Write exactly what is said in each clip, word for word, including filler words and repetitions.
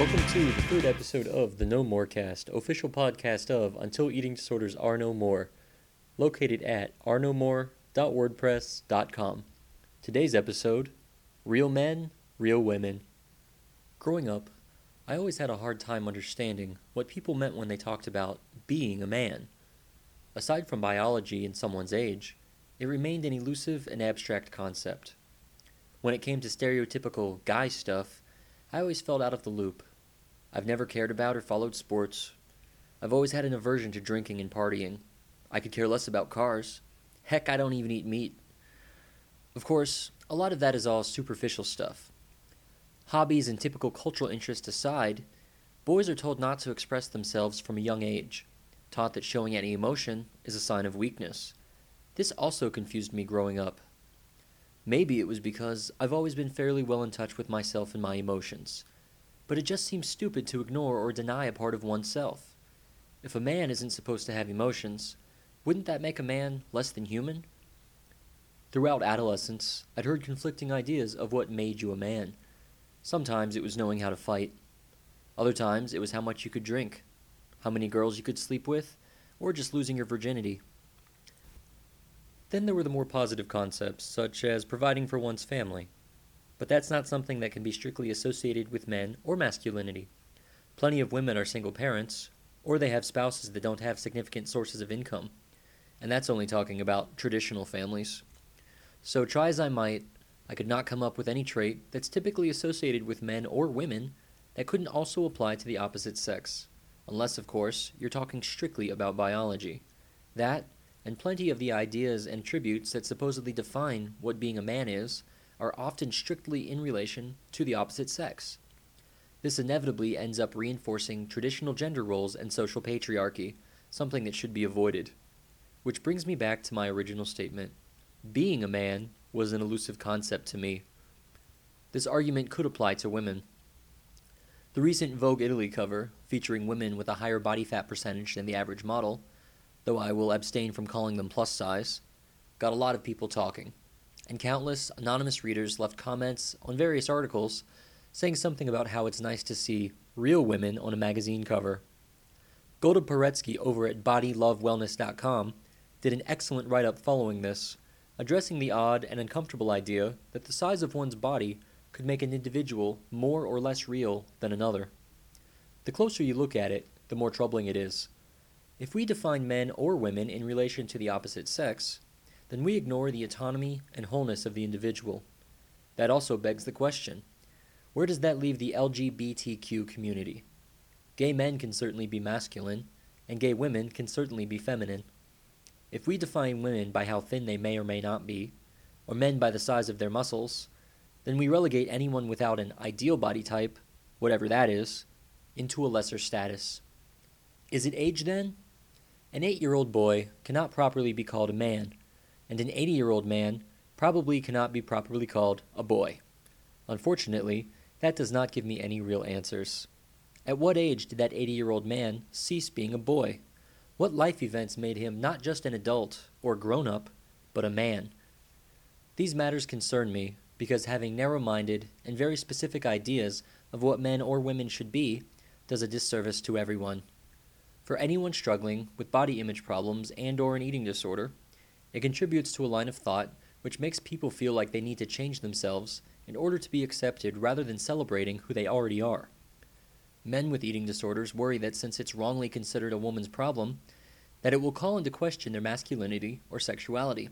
Welcome to the third episode of the No More Cast, official podcast of Until Eating Disorders Are No More, located at are no more dot wordpress dot com. Today's episode, Real Men, Real Women. Growing up, I always had a hard time understanding what people meant when they talked about being a man. Aside from biology and someone's age, it remained an elusive and abstract concept. When it came to stereotypical guy stuff, I always felt out of the loop. I've never cared about or followed sports. I've always had an aversion to drinking and partying. I could care less about cars. Heck, I don't even eat meat. Of course, a lot of that is all superficial stuff. Hobbies and typical cultural interests aside, boys are told not to express themselves from a young age, taught that showing any emotion is a sign of weakness. This also confused me growing up. Maybe it was because I've always been fairly well in touch with myself and my emotions, but it just seems stupid to ignore or deny a part of oneself. If a man isn't supposed to have emotions, wouldn't that make a man less than human? Throughout adolescence, I'd heard conflicting ideas of what made you a man. Sometimes it was knowing how to fight. Other times it was how much you could drink, how many girls you could sleep with, or just losing your virginity. Then there were the more positive concepts, such as providing for one's family. But that's not something that can be strictly associated with men or masculinity. Plenty of women are single parents, or they have spouses that don't have significant sources of income. And that's only talking about traditional families. So try as I might, I could not come up with any trait that's typically associated with men or women that couldn't also apply to the opposite sex. Unless, of course, you're talking strictly about biology. That, and plenty of the ideas and attributes that supposedly define what being a man is, are often strictly in relation to the opposite sex. This inevitably ends up reinforcing traditional gender roles and social patriarchy, something that should be avoided. Which brings me back to my original statement. Being a man was an elusive concept to me. This argument could apply to women. The recent Vogue Italy cover, featuring women with a higher body fat percentage than the average model, though I will abstain from calling them plus size, got a lot of people talking, and countless anonymous readers left comments on various articles saying something about how it's nice to see real women on a magazine cover. Golda Paretsky over at body love wellness dot com did an excellent write-up following this, addressing the odd and uncomfortable idea that the size of one's body could make an individual more or less real than another. The closer you look at it, the more troubling it is. If we define men or women in relation to the opposite sex, then we ignore the autonomy and wholeness of the individual. That also begs the question, where does that leave the L G B T Q community? Gay men can certainly be masculine, and gay women can certainly be feminine. If we define women by how thin they may or may not be, or men by the size of their muscles, then we relegate anyone without an ideal body type, whatever that is, into a lesser status. Is it age then? An eight-year-old boy cannot properly be called a man, and an eighty-year-old man probably cannot be properly called a boy. Unfortunately, that does not give me any real answers. At what age did that eighty-year-old man cease being a boy? What life events made him not just an adult or grown-up, but a man? These matters concern me because having narrow-minded and very specific ideas of what men or women should be does a disservice to everyone. For anyone struggling with body image problems and or an eating disorder, it contributes to a line of thought which makes people feel like they need to change themselves in order to be accepted rather than celebrating who they already are. Men with eating disorders worry that since it's wrongly considered a woman's problem, that it will call into question their masculinity or sexuality.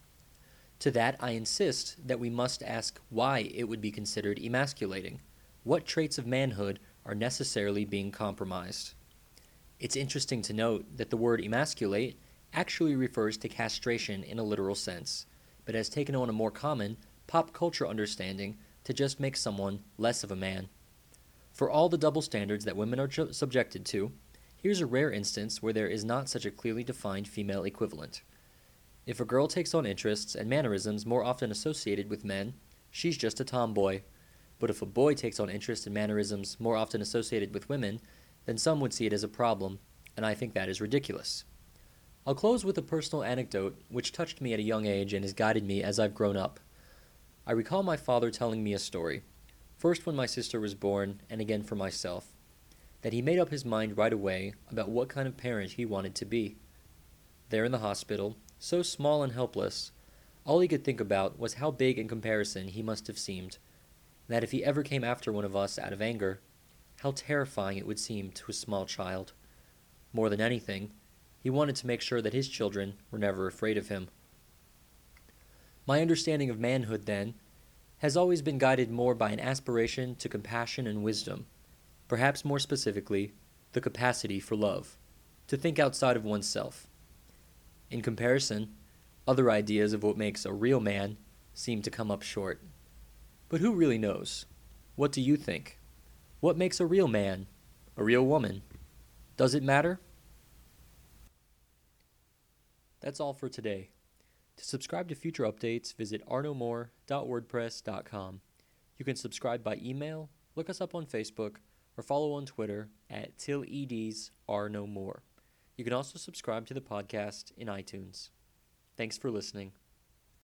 To that, I insist that we must ask why it would be considered emasculating. What traits of manhood are necessarily being compromised? It's interesting to note that the word emasculate actually refers to castration in a literal sense, but has taken on a more common pop culture understanding to just make someone less of a man. For all the double standards that women are ju- subjected to, here's a rare instance where there is not such a clearly defined female equivalent. If a girl takes on interests and mannerisms more often associated with men, she's just a tomboy. But if a boy takes on interests and mannerisms more often associated with women, then some would see it as a problem, and I think that is ridiculous. I'll close with a personal anecdote which touched me at a young age and has guided me as I've grown up. I recall my father telling me a story. First when my sister was born, and again for myself, that he made up his mind right away about what kind of parent he wanted to be. There in the hospital, so small and helpless, all he could think about was how big in comparison he must have seemed, and that if he ever came after one of us out of anger, how terrifying it would seem to a small child. More than anything, he wanted to make sure that his children were never afraid of him. My understanding of manhood, then, has always been guided more by an aspiration to compassion and wisdom, perhaps more specifically, the capacity for love, to think outside of oneself. In comparison, other ideas of what makes a real man seem to come up short. But who really knows? What do you think? What makes a real man? A real woman? Does it matter? That's all for today. To subscribe to future updates, visit arnomore dot wordpress dot com. You can subscribe by email, look us up on Facebook, or follow on Twitter at till eds are no more. You can also subscribe to the podcast in iTunes. Thanks for listening.